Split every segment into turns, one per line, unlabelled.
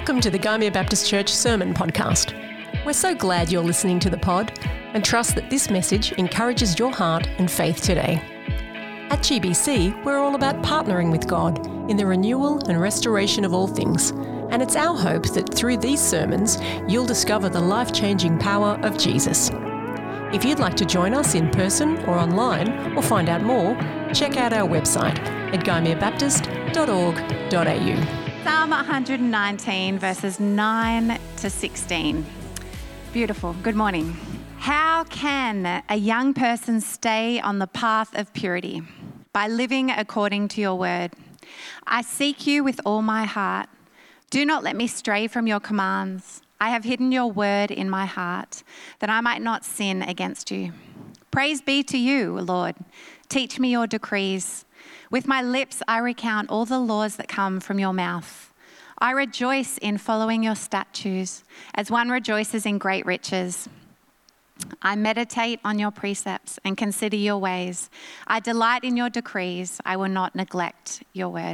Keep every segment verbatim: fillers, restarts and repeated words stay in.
Welcome to the Gymea Baptist Church Sermon Podcast. We're so glad you're listening to the pod and trust that this message encourages your heart and faith today. At G B C, we're all about partnering with God in the renewal and restoration of all things, and it's our hope that through these sermons, you'll discover the life-changing power of Jesus. If you'd like to join us in person or online or find out more, check out our website at gymea baptist dot org dot a u.
Psalm one nineteen, verses nine to sixteen. Beautiful. Good morning. How can a young person stay on the path of purity? By living according to your word. I seek you with all my heart. Do not let me stray from your commands. I have hidden your word in my heart, that I might not sin against you. Praise be to you, Lord. Teach me your decrees. With my lips I recount all the laws that come from your mouth. I rejoice in following your statutes, as one rejoices in great riches. I meditate on your precepts and consider your ways. I delight in your decrees. I will not neglect your word.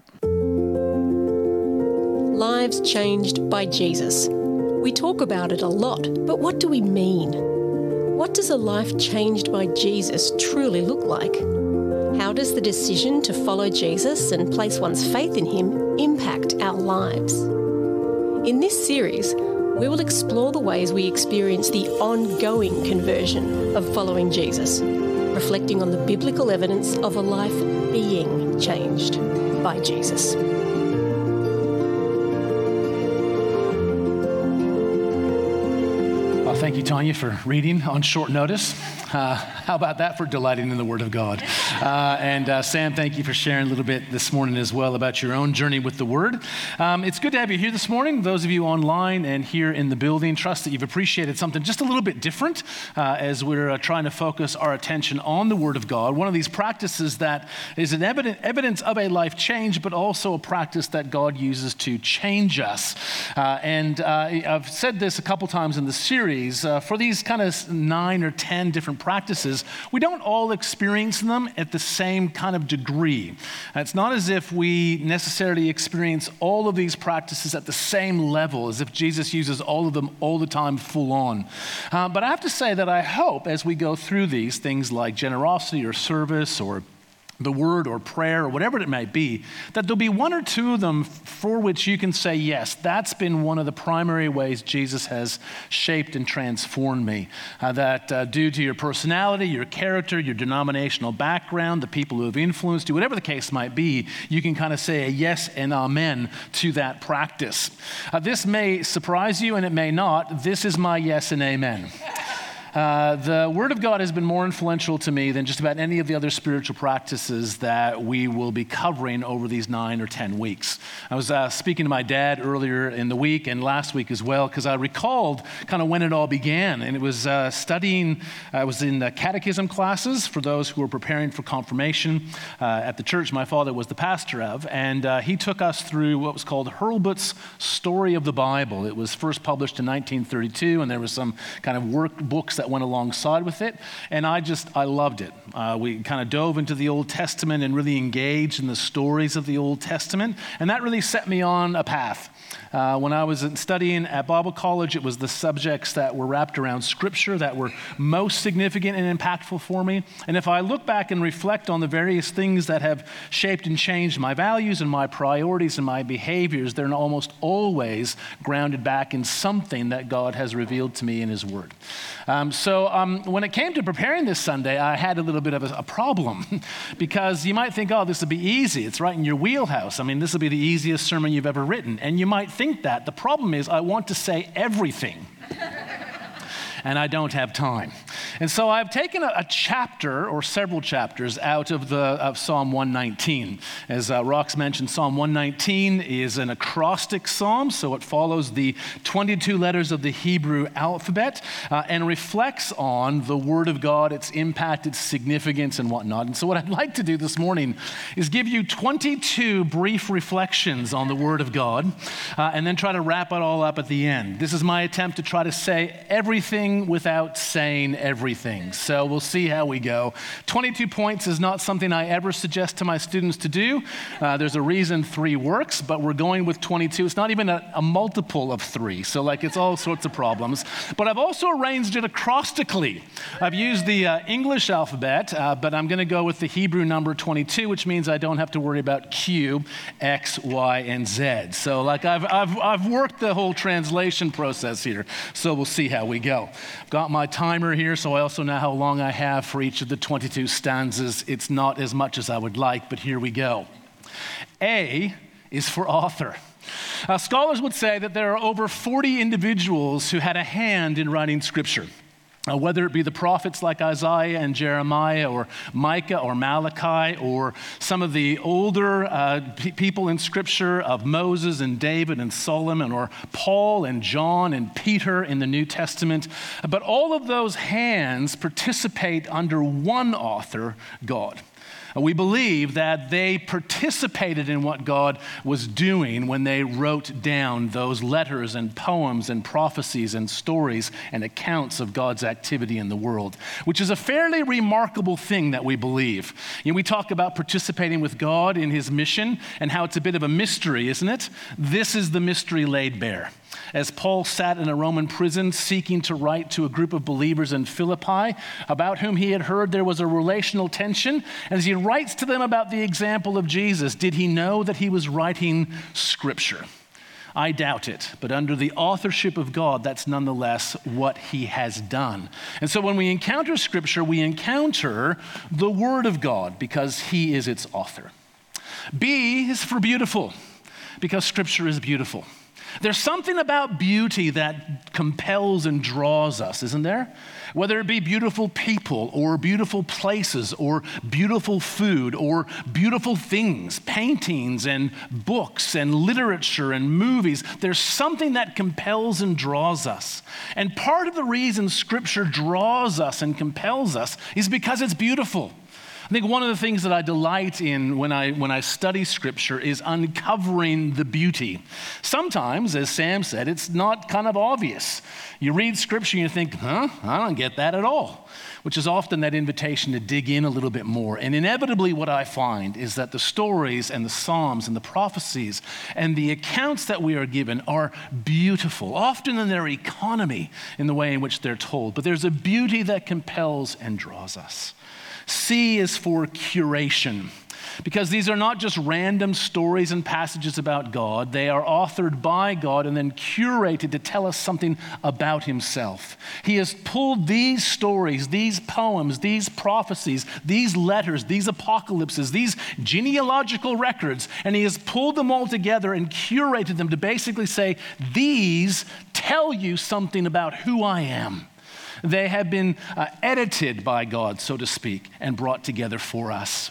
Lives changed by Jesus. We talk about it a lot, but what do we mean? What does a life changed by Jesus truly look like? How does the decision to follow Jesus and place one's faith in him impact our lives? In this series, we will explore the ways we experience the ongoing conversion of following Jesus, reflecting on the biblical evidence of a life being changed by Jesus.
Well, thank you, Tanya, for reading on short notice. Uh, how about that for delighting in the Word of God? Uh, and uh, Sam, thank you for sharing a little bit this morning as well about your own journey with the Word. Um, it's good to have you here this morning. Those of you online and here in the building, trust that you've appreciated something just a little bit different uh, as we're uh, trying to focus our attention on the Word of God. One of these practices that is an evident, evidence of a life change, but also a practice that God uses to change us. Uh, and uh, I've said this a couple times in the series. Uh, for these kind of nine or ten different practices, we don't all experience them at the same kind of degree. It's not as if we necessarily experience all of these practices at the same level, as if Jesus uses all of them all the time full on. Uh, but I have to say that I hope as we go through these things like generosity or service or the word or prayer or whatever it might be, that there'll be one or two of them for which you can say, yes, that's been one of the primary ways Jesus has shaped and transformed me. Uh, that uh, due to your personality, your character, your denominational background, the people who have influenced you, whatever the case might be, you can kind of say a yes and amen to that practice. Uh, this may surprise you and it may not. This is my yes and amen. Uh, the Word of God has been more influential to me than just about any of the other spiritual practices that we will be covering over these nine or ten weeks. I was uh, speaking to my dad earlier in the week and last week as well, because I recalled kind of when it all began. And it was uh, studying, I was in the catechism classes for those who were preparing for confirmation uh, at the church my father was the pastor of. And uh, he took us through what was called Hurlbut's Story of the Bible. It was first published in nineteen thirty-two, and there was some kind of workbooks that that went alongside with it, and I just, I loved it. Uh, we kind of dove into the Old Testament and really engaged in the stories of the Old Testament, and that really set me on a path. Uh, when I was studying at Bible college, it was the subjects that were wrapped around Scripture that were most significant and impactful for me. And if I look back and reflect on the various things that have shaped and changed my values and my priorities and my behaviors, they're almost always grounded back in something that God has revealed to me in His Word. Um, so um, when it came to preparing this Sunday, I had a little bit of a, a problem because you might think, oh, this will be easy. It's right in your wheelhouse. I mean, this will be the easiest sermon you've ever written. And you might think that. The problem is I want to say everything. And I don't have time. And so I've taken a, a chapter or several chapters out of the of Psalm one nineteen. As uh, Rox mentioned, Psalm one nineteen is an acrostic psalm, so it follows the twenty-two letters of the Hebrew alphabet uh, and reflects on the Word of God, its impact, its significance, and whatnot. And so what I'd like to do this morning is give you twenty-two brief reflections on the Word of God uh, and then try to wrap it all up at the end. This is my attempt to try to say everything without saying everything. everything. So we'll see how we go. twenty-two points is not something I ever suggest to my students to do. Uh, there's a reason three works, but we're going with twenty-two. It's not even a, a multiple of three, so like it's all sorts of problems. But I've also arranged it acrostically. I've used the uh, English alphabet, uh, but I'm going to go with the Hebrew number twenty-two, which means I don't have to worry about Q, X, Y, and Z. So like I've, I've, I've worked the whole translation process here, so we'll see how we go. I've got my timer here, so I also know how long I have for each of the twenty-two stanzas. It's not as much as I would like, but here we go. A is for author. Uh, scholars would say that there are over forty individuals who had a hand in writing Scripture. Uh, whether it be the prophets like Isaiah and Jeremiah or Micah or Malachi or some of the older uh, p- people in Scripture of Moses and David and Solomon or Paul and John and Peter in the New Testament. But all of those hands participate under one author, God. We believe that they participated in what God was doing when they wrote down those letters and poems and prophecies and stories and accounts of God's activity in the world, which is a fairly remarkable thing that we believe. You know, we talk about participating with God in his mission and how it's a bit of a mystery, isn't it? This is the mystery laid bare. As Paul sat in a Roman prison seeking to write to a group of believers in Philippi about whom he had heard there was a relational tension, and as he writes to them about the example of Jesus, did he know that he was writing Scripture? I doubt it, but under the authorship of God, that's nonetheless what he has done. And so when we encounter Scripture, we encounter the Word of God because he is its author. B is for beautiful, because Scripture is beautiful. There's something about beauty that compels and draws us, isn't there? Whether it be beautiful people or beautiful places or beautiful food or beautiful things, paintings and books and literature and movies, there's something that compels and draws us. And part of the reason Scripture draws us and compels us is because it's beautiful. I think one of the things that I delight in when I when I study Scripture is uncovering the beauty. Sometimes, as Sam said, it's not kind of obvious. You read Scripture and you think, huh, I don't get that at all, which is often that invitation to dig in a little bit more. And inevitably what I find is that the stories and the Psalms and the prophecies and the accounts that we are given are beautiful, often in their economy in the way in which they're told. But there's a beauty that compels and draws us. C is for curation, because these are not just random stories and passages about God. They are authored by God and then curated to tell us something about himself. He has pulled these stories, these poems, these prophecies, these letters, these apocalypses, these genealogical records, and he has pulled them all together and curated them to basically say, these tell you something about who I am. They have been uh, edited by God, so to speak, and brought together for us.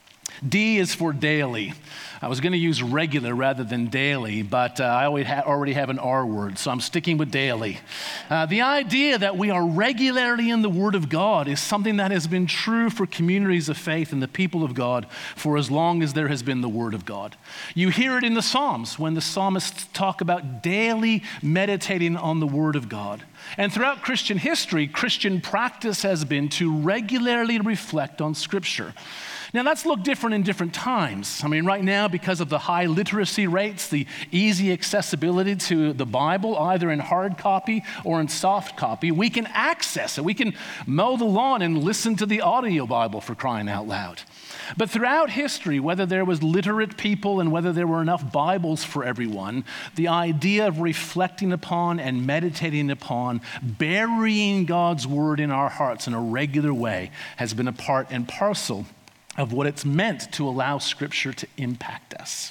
D is for daily. I was going to use regular rather than daily, but uh, I already, ha- already have an R word, so I'm sticking with daily. Uh, the idea that we are regularly in the Word of God is something that has been true for communities of faith and the people of God for as long as there has been the Word of God. You hear it in the Psalms when the psalmists talk about daily meditating on the Word of God. And throughout Christian history, Christian practice has been to regularly reflect on Scripture. Now, that's looked different in different times. I mean, right now, because of the high literacy rates, the easy accessibility to the Bible, either in hard copy or in soft copy, we can access it. We can mow the lawn and listen to the audio Bible, for crying out loud. But throughout history, whether there was literate people and whether there were enough Bibles for everyone, the idea of reflecting upon and meditating upon, burying God's Word in our hearts in a regular way has been a part and parcel of what it's meant to allow Scripture to impact us.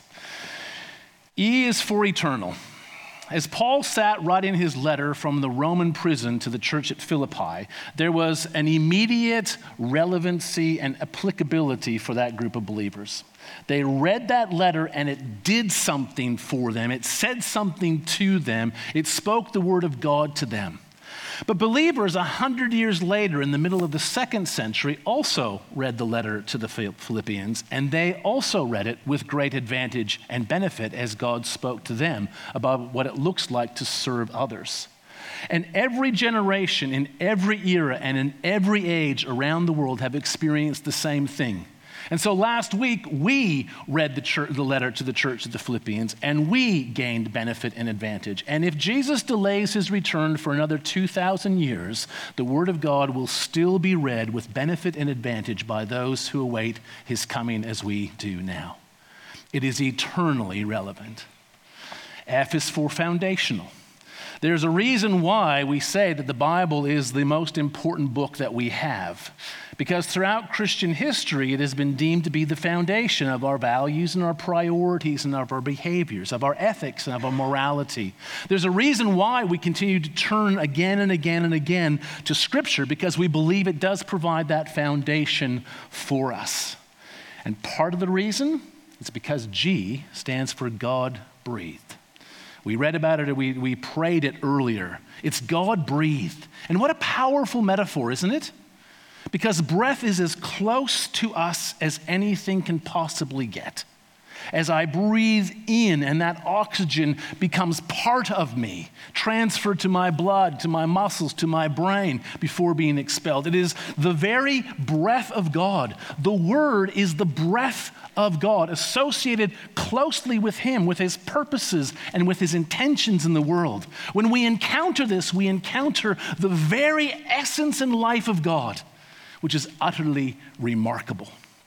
E is for eternal. As Paul sat writing his letter from the Roman prison to the church at Philippi, there was an immediate relevancy and applicability for that group of believers. They read that letter and it did something for them. It said something to them. It spoke the word of God to them. But believers a hundred years later, in the middle of the second century, also read the letter to the Philippians, and they also read it with great advantage and benefit as God spoke to them about what it looks like to serve others. And every generation, in every era, and in every age around the world have experienced the same thing. And so last week, we read the, church, the letter to the church of the Philippians, and we gained benefit and advantage. And if Jesus delays his return for another two thousand years, the Word of God will still be read with benefit and advantage by those who await his coming as we do now. It is eternally relevant. F is for foundational. There's a reason why we say that the Bible is the most important book that we have. Because throughout Christian history, it has been deemed to be the foundation of our values and our priorities and of our behaviors, of our ethics and of our morality. There's a reason why we continue to turn again and again and again to Scripture, because we believe it does provide that foundation for us. And part of the reason is because G stands for God-breathed. We read about it, we, we prayed it earlier. It's God-breathed. And what a powerful metaphor, isn't it? Because breath is as close to us as anything can possibly get. As I breathe in and that oxygen becomes part of me, transferred to my blood, to my muscles, to my brain before being expelled. It is the very breath of God. The Word is the breath of God, associated closely with him, with his purposes and with his intentions in the world. When we encounter this, we encounter the very essence and life of God, which is utterly remarkable.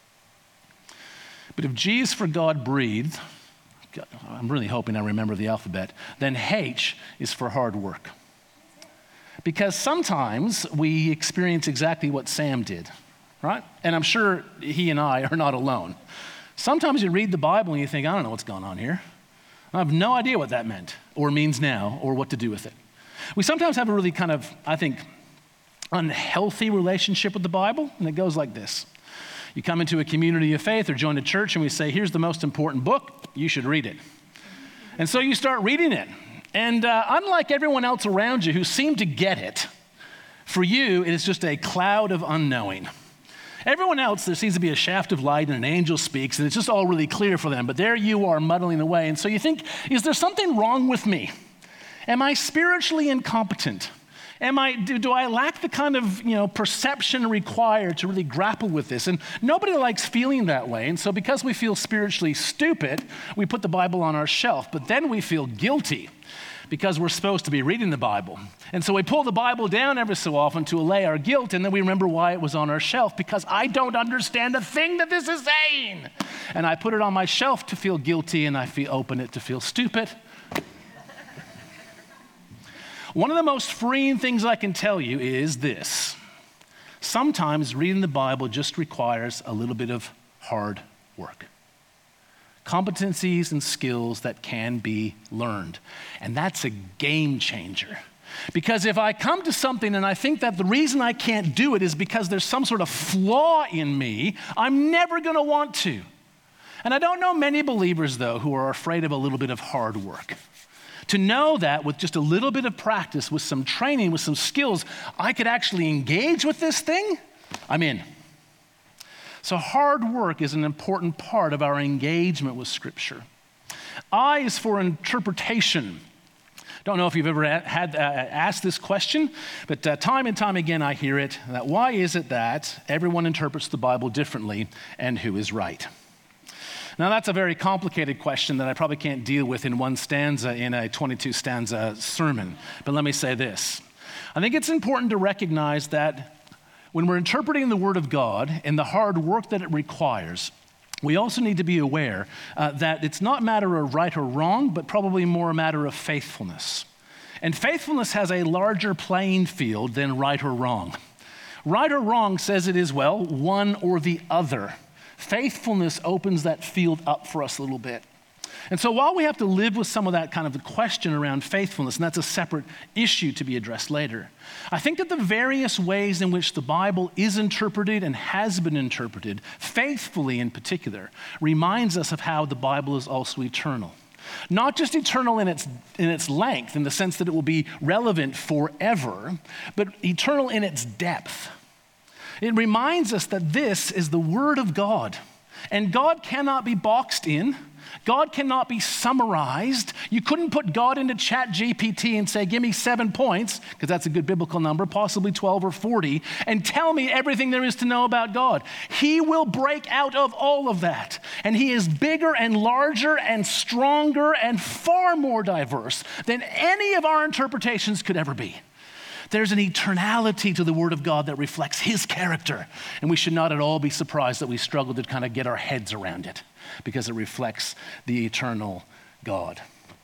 But if G is for God breathed, I'm really hoping I remember the alphabet, then H is for hard work. Because sometimes we experience exactly what Sam did, right? And I'm sure he and I are not alone. Sometimes you read the Bible and you think, I don't know what's going on here. I have no idea what that meant or means now or what to do with it. We sometimes have a really kind of, I think, unhealthy relationship with the Bible, and it goes like this. You come into a community of faith or join a church and we say, here's the most important book, you should read it. And so you start reading it. And uh, unlike everyone else around you who seem to get it, for you, it is just a cloud of unknowing. Everyone else, there seems to be a shaft of light and an angel speaks, and it's just all really clear for them. But there you are muddling away. And so you think, is there something wrong with me? Am I spiritually incompetent? Am I, do, do I lack the kind of, you know, perception required to really grapple with this? And nobody likes feeling that way. And so because we feel spiritually stupid, we put the Bible on our shelf. But then we feel guilty because we're supposed to be reading the Bible. And so we pull the Bible down every so often to allay our guilt, and then we remember why it was on our shelf, because I don't understand a thing that this is saying. And I put it on my shelf to feel guilty, and I feel, open it to feel stupid. One of the most freeing things I can tell you is this. Sometimes reading the Bible just requires a little bit of hard work. Competencies and skills that can be learned. And that's a game changer. Because if I come to something and I think that the reason I can't do it is because there's some sort of flaw in me, I'm never going to want to. And I don't know many believers, though, who are afraid of a little bit of hard work. To know that with just a little bit of practice, with some training, with some skills, I could actually engage with this thing, I'm in. So hard work is an important part of our engagement with Scripture. I is for interpretation. Don't know if you've ever had uh, asked this question, but uh, time and time again I hear it, that why is it that everyone interprets the Bible differently, and who is right? Now that's a very complicated question that I probably can't deal with in one stanza in a twenty-two stanza sermon, but let me say this. I think it's important to recognize that when we're interpreting the Word of God and the hard work that it requires, we also need to be aware uh, that it's not a matter of right or wrong, but probably more a matter of faithfulness. And faithfulness has a larger playing field than right or wrong. Right or wrong says it is, well, one or the other. Faithfulness opens that field up for us a little bit. And so while we have to live with some of that kind of the question around faithfulness, and that's a separate issue to be addressed later, I think that the various ways in which the Bible is interpreted and has been interpreted, faithfully in particular, reminds us of how the Bible is also eternal. Not just eternal in its, in its length, in the sense that it will be relevant forever, but eternal in its depth. It reminds us that this is the Word of God, and God cannot be boxed in. God cannot be summarized. You couldn't put God into Chat G P T and say, give me seven points, because that's a good biblical number, possibly twelve or forty, and tell me everything there is to know about God. He will break out of all of that. And he is bigger and larger and stronger and far more diverse than any of our interpretations could ever be. There's an eternality to the Word of God that reflects his character. And we should not at all be surprised that we struggle to kind of get our heads around it, because it reflects the eternal God.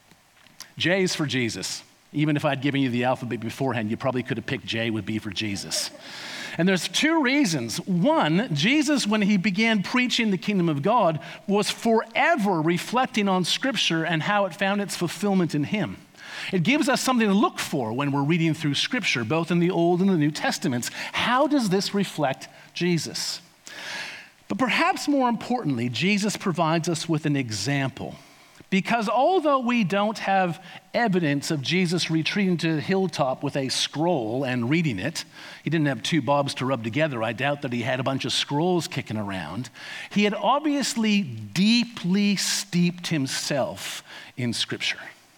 J is for Jesus. Even if I'd given you the alphabet beforehand, you probably could have picked J would be for Jesus. And there's two reasons. One, Jesus, when he began preaching the kingdom of God, was forever reflecting on Scripture and how it found its fulfillment in him. It gives us something to look for when we're reading through Scripture, both in the Old and the New Testaments. How does this reflect Jesus? But perhaps more importantly, Jesus provides us with an example. Because although we don't have evidence of Jesus retreating to the hilltop with a scroll and reading it, he didn't have two Bobs to rub together. I doubt that he had a bunch of scrolls kicking around. He had obviously deeply steeped himself in Scripture,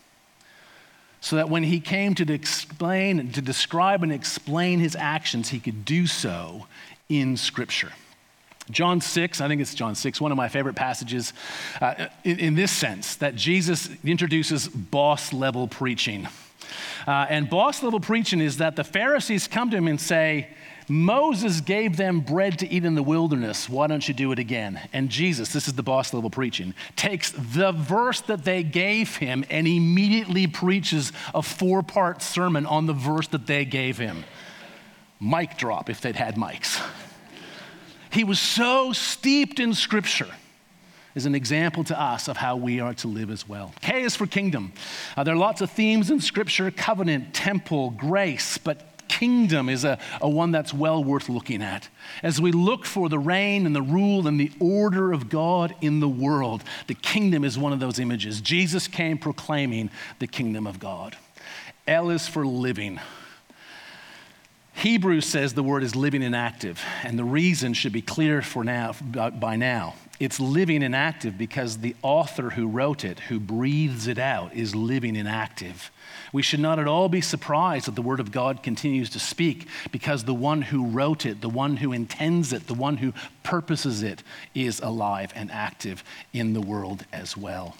so that when he came to explain, to describe and explain his actions, he could do so in Scripture. John six, I think it's John six, one of my favorite passages uh, in, in this sense, that Jesus introduces boss-level preaching. Uh, and boss-level preaching is that the Pharisees come to him and say, Moses gave them bread to eat in the wilderness. Why don't you do it again? And Jesus, this is the boss level preaching, takes the verse that they gave him and immediately preaches a four-part sermon on the verse that they gave him. Mic drop if they'd had mics. He was so steeped in Scripture, is an example to us of how we are to live as well. K is for kingdom. Uh, there are lots of themes in Scripture: covenant, temple, grace, but kingdom is a, a one that's well worth looking at. As we look for the reign and the rule and the order of God in the world, the kingdom is one of those images. Jesus came proclaiming the kingdom of God. L is for living. Hebrews says the word is living and active, and the reason should be clear for now, by now. It's living and active because the author who wrote it, who breathes it out, is living and active. We should not at all be surprised that the Word of God continues to speak, because the one who wrote it, the one who intends it, the one who purposes it is alive and active in the world as well.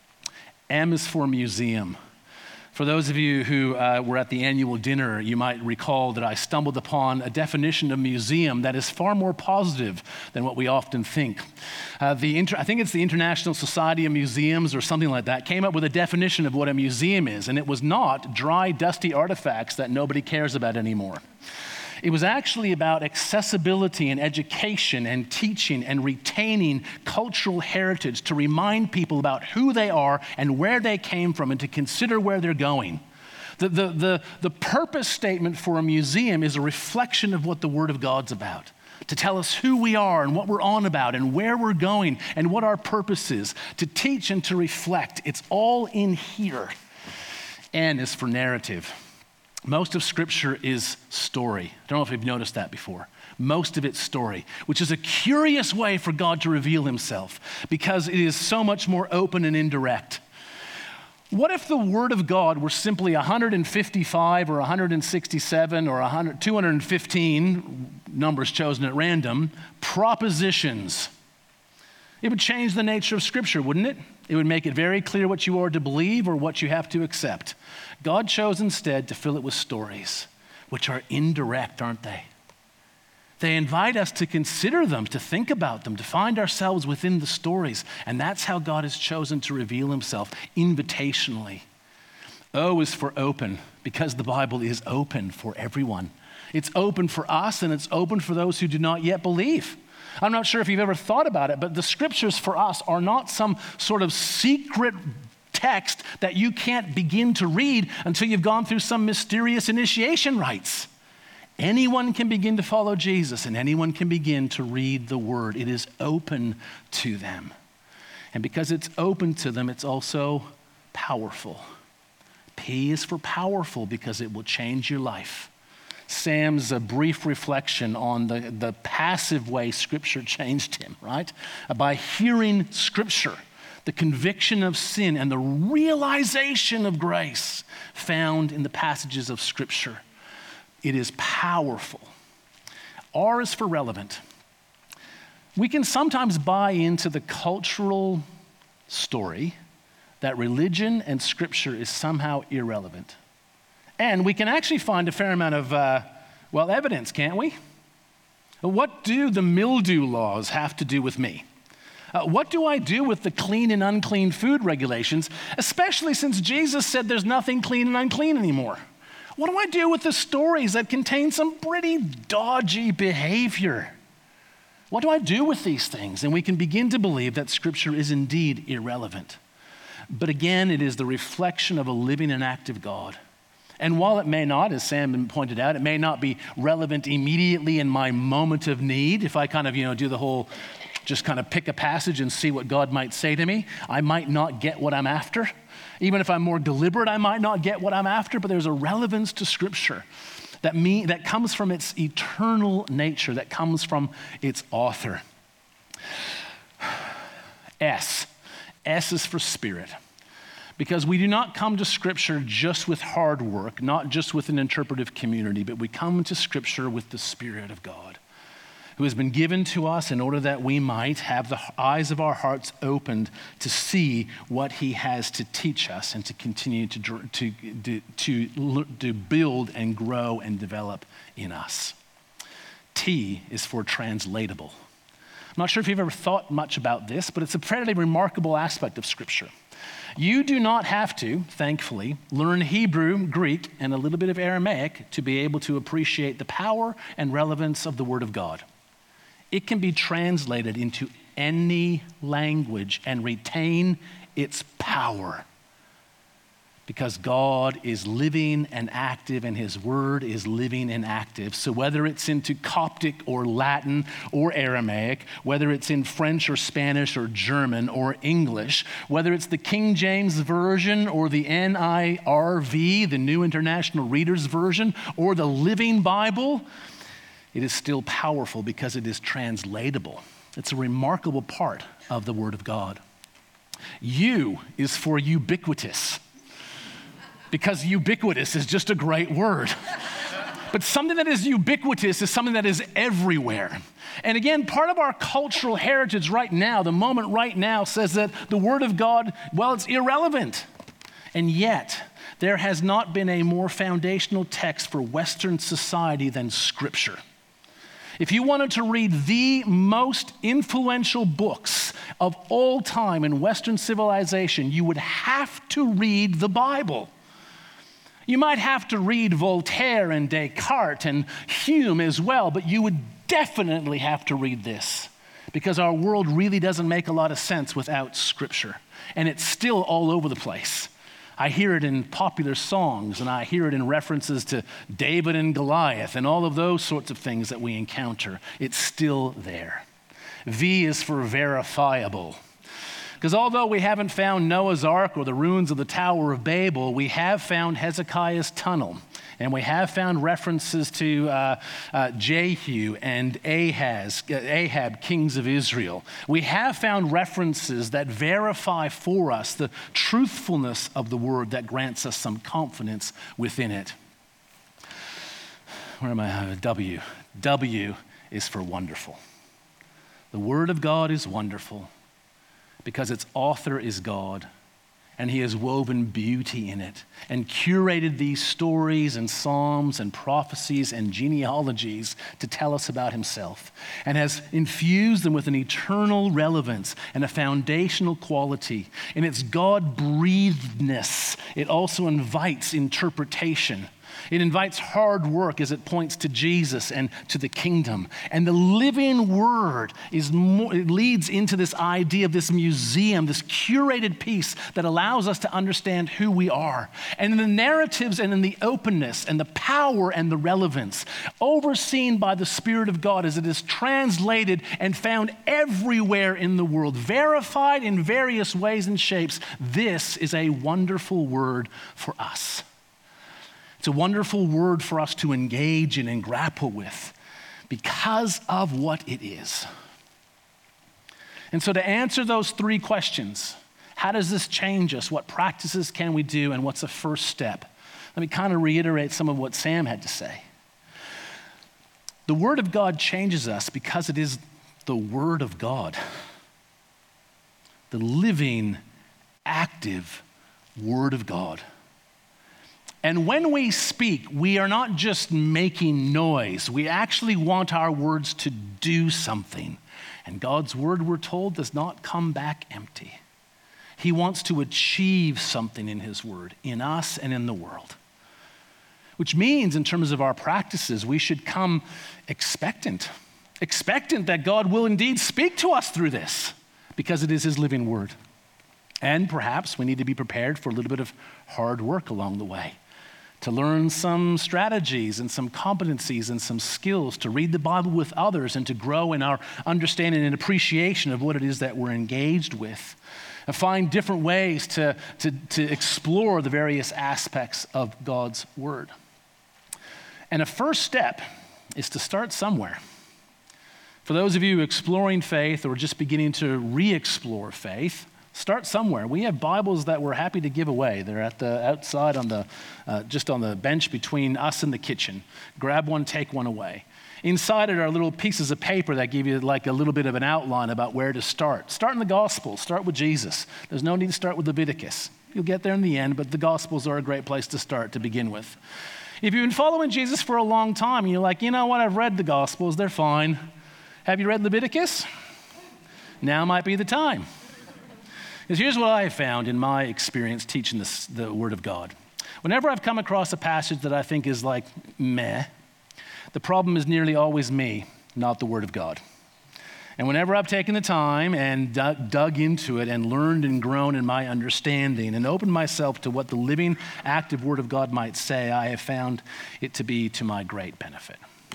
M is for museum. For those of you who uh, were at the annual dinner, you might recall that I stumbled upon a definition of museum that is far more positive than what we often think. Uh, the inter- I think it's the International Society of Museums or something like that came up with a definition of what a museum is, and it was not dry, dusty artifacts that nobody cares about anymore. It was actually about accessibility and education and teaching and retaining cultural heritage to remind people about who they are and where they came from and to consider where they're going. The, the, the, the purpose statement for a museum is a reflection of what the Word of God's about, to tell us who we are and what we're on about and where we're going and what our purpose is, to teach and to reflect. It's all in here. N is for narrative. Most of Scripture is story. I don't know if you've noticed that before. Most of it's story, which is a curious way for God to reveal himself because it is so much more open and indirect. What if the Word of God were simply one hundred fifty-five or one hundred sixty-seven or one hundred, two hundred fifteen, numbers chosen at random, propositions? It would change the nature of Scripture, wouldn't it? It would make it very clear what you are to believe or what you have to accept. God chose instead to fill it with stories, which are indirect, aren't they? They invite us to consider them, to think about them, to find ourselves within the stories. And that's how God has chosen to reveal himself, invitationally. O is for open, because the Bible is open for everyone. It's open for us, and it's open for those who do not yet believe. I'm not sure if you've ever thought about it, but the Scriptures for us are not some sort of secret text that you can't begin to read until you've gone through some mysterious initiation rites. Anyone can begin to follow Jesus, and anyone can begin to read the Word. It is open to them. And because it's open to them, it's also powerful. P is for powerful because it will change your life. Sam's a brief reflection on the, the passive way Scripture changed him, right? By hearing Scripture. the conviction of sin, and the realization of grace found in the passages of Scripture. It is powerful. R is for relevant. We can sometimes buy into the cultural story that religion and Scripture is somehow irrelevant. And we can actually find a fair amount of, uh, well, evidence, can't we? What do the mildew laws have to do with me? Uh, what do I do with the clean and unclean food regulations, especially since Jesus said there's nothing clean and unclean anymore? What do I do with the stories that contain some pretty dodgy behavior? What do I do with these things? And we can begin to believe that Scripture is indeed irrelevant. But again, it is the reflection of a living and active God. And while it may not, as Sam pointed out, it may not be relevant immediately in my moment of need, if I kind of, you know, do the whole, just kind of pick a passage and see what God might say to me, I might not get what I'm after. Even if I'm more deliberate, I might not get what I'm after, but there's a relevance to Scripture that me, that comes from its eternal nature, that comes from its author. S. S is for Spirit. Because we do not come to Scripture just with hard work, not just with an interpretive community, but we come to Scripture with the Spirit of God, who has been given to us in order that we might have the eyes of our hearts opened to see what he has to teach us and to continue to, to, to, to, to build and grow and develop in us. T is for translatable. I'm not sure if you've ever thought much about this, but it's a fairly remarkable aspect of Scripture. You do not have to, thankfully, learn Hebrew, Greek, and a little bit of Aramaic to be able to appreciate the power and relevance of the Word of God. It can be translated into any language and retain its power because God is living and active and his word is living and active. So whether it's into Coptic or Latin or Aramaic, whether it's in French or Spanish or German or English, whether it's the King James Version or the N I R V, the New International Reader's Version, or the Living Bible, it is still powerful because it is translatable. It's a remarkable part of the Word of God. U is for ubiquitous, because ubiquitous is just a great word. But something that is ubiquitous is something that is everywhere. And again, part of our cultural heritage right now, the moment right now, says that the Word of God, well, it's irrelevant. And yet, there has not been a more foundational text for Western society than Scripture. If you wanted to read the most influential books of all time in Western civilization, you would have to read the Bible. You might have to read Voltaire and Descartes and Hume as well, but you would definitely have to read this because our world really doesn't make a lot of sense without Scripture. And it's still all over the place. I hear it in popular songs, and I hear it in references to David and Goliath and all of those sorts of things that we encounter. It's still there. V is for verifiable. Because although we haven't found Noah's Ark or the ruins of the Tower of Babel, we have found Hezekiah's tunnel. And we have found references to uh, uh, Jehu and Ahaz, uh, Ahab, kings of Israel. We have found references that verify for us the truthfulness of the word that grants us some confidence within it. Where am I? W. W is for wonderful. The Word of God is wonderful because its author is God, and he has woven beauty in it and curated these stories and psalms and prophecies and genealogies to tell us about himself, and has infused them with an eternal relevance and a foundational quality. In its God-breathedness, it also invites interpretation. It invites hard work as it points to Jesus and to the kingdom. And the living word is more, it leads into this idea of this museum, this curated piece that allows us to understand who we are. And in the narratives and in the openness and the power and the relevance, overseen by the Spirit of God as it is translated and found everywhere in the world, verified in various ways and shapes, this is a wonderful word for us. It's a wonderful word for us to engage in and grapple with because of what it is. And so to answer those three questions, How does this change us? What practices can we do, and what's the first step? Let me kind of reiterate some of what Sam had to say. The Word of God changes us because it is the Word of God. The living, active Word of God. And when we speak, we are not just making noise. We actually want our words to do something. And God's Word, we're told, does not come back empty. He wants to achieve something in His Word, in us and in the world. Which means, in terms of our practices, we should come expectant. Expectant that God will indeed speak to us through this, because it is His living Word. And perhaps we need to be prepared for a little bit of hard work along the way, to learn some strategies and some competencies and some skills, to read the Bible with others and to grow in our understanding and appreciation of what it is that we're engaged with, and find different ways to, to, to explore the various aspects of God's Word. And a first step is to start somewhere. For those of you exploring faith or just beginning to re-explore faith, start somewhere. We have Bibles that we're happy to give away. They're at the outside on the, uh, just on the bench between us and the kitchen. Grab one, take one away. Inside it are little pieces of paper that give you like a little bit of an outline about where to start. Start in the Gospels. Start with Jesus. There's no need to start with Leviticus. You'll get there in the end, but the Gospels are a great place to start to begin with. If you've been following Jesus for a long time and you're like, you know what, I've read the Gospels, they're fine. Have you read Leviticus? Now might be the time. Because here's what I have found in my experience teaching this, the Word of God. Whenever I've come across a passage that I think is like meh, the problem is nearly always me, not the Word of God. And whenever I've taken the time and dug, dug into it and learned and grown in my understanding and opened myself to what the living, active Word of God might say, I have found it to be to my great benefit.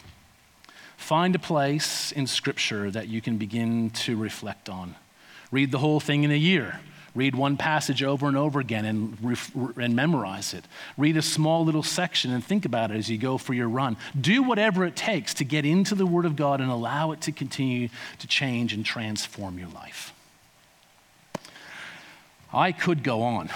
Find a place in Scripture that you can begin to reflect on. Read the whole thing in a year. Read one passage over and over again and, ref- and memorize it. Read a small little section and think about it as you go for your run. Do whatever it takes to get into the Word of God and allow it to continue to change and transform your life. I could go on.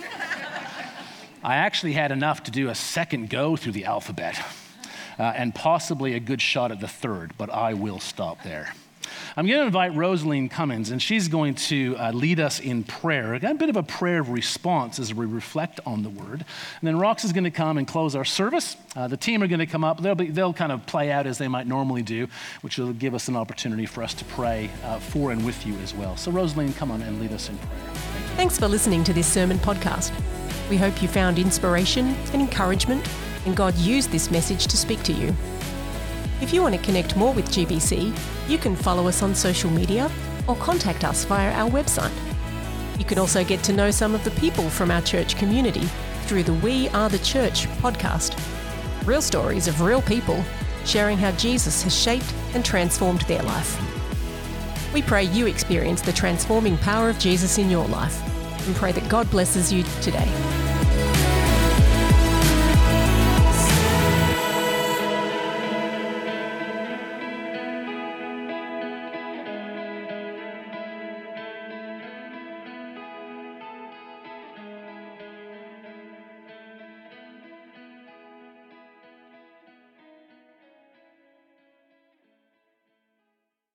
I actually had enough to do a second go through the alphabet uh, and possibly a good shot at the third, but I will stop there. I'm going to invite Rosaline Cummins, and she's going to uh, lead us in prayer. A bit of a prayer of response as we reflect on the Word. And then Rox is going to come and close our service. Uh, the team are going to come up. They'll, be, they'll kind of play out as they might normally do, which will give us an opportunity for us to pray uh, for and with you as well. So Rosaline, come on and lead us in prayer.
Thanks for listening to this sermon podcast. We hope you found inspiration and encouragement, and God used this message to speak to you. If you want to connect more with G B C, you can follow us on social media or contact us via our website. You can also get to know some of the people from our church community through the We Are the Church podcast. Real stories of real people sharing how Jesus has shaped and transformed their life. We pray you experience the transforming power of Jesus in your life and pray that God blesses you today.